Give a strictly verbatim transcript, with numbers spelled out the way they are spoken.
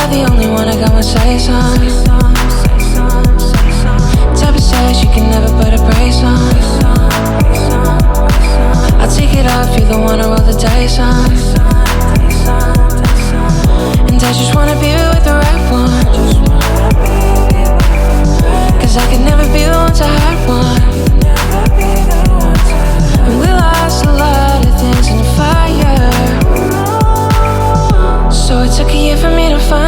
not the only one, I got my sights on. Type of sex you can never put a price on. I'll take it off, you're the one I roll the dice on. And I just wanna be with the right one, cause I can never be the one to hide one. And we lost a lot of things in the fire, so it took a year for me to find